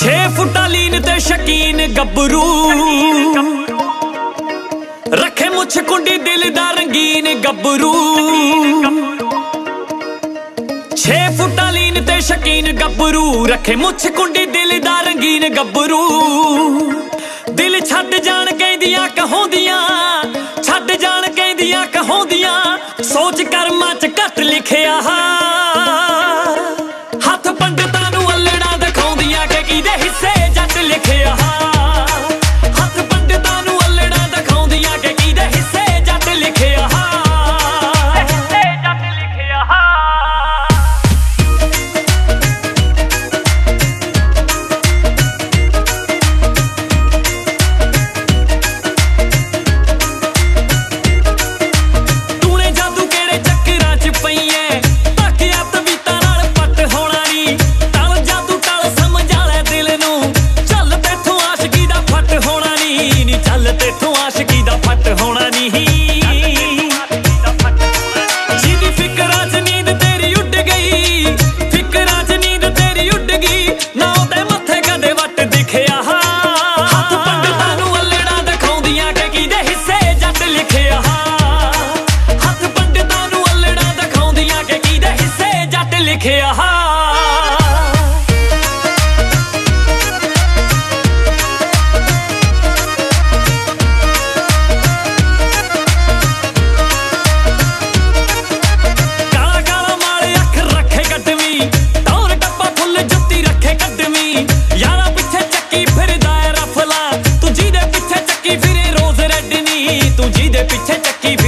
6 फुटा लीन ते शकीन गब्बरू, रखे मुछ कुंडी दिल दा रंगीन गब्बरू। 6 फुटा लीन ते शकीन गब्बरू, रखे मुछ कुंडी दिल दा रंगीन गब्बरू। दिल छड्ड जान कहदियां कहोंदियां, छड्ड जान कहदियां कहोंदियां, सोच कर्मां च घट लिखिया। हथ पंडितां नूं अल्लड़ा दिखाउंदियां कि किहदे हिस्से जट लिखिया। हथ पंडितां नूं अल्लड़ा दिखाउंदियां कि किहदे हिस्से जट लिखिया। हिस्से जट लिखिया। तेथों आशिकी दा फट होना नहीं। जिदी फिकरां च नींद तेरी उड़ गई, फिकरां च नींद तेरी उड़ गई, ना ओदे मत्थे कदे वट दिखिया। हथ पंडितां नूं अल्लड़ा दिखाउंदियां कि किहदे हिस्से जट लिखिया। हथ पंडितां नूं अल्लड़ा दिखाउंदियां कि किहदे हिस्से जट लिखिया। पिछे चक्की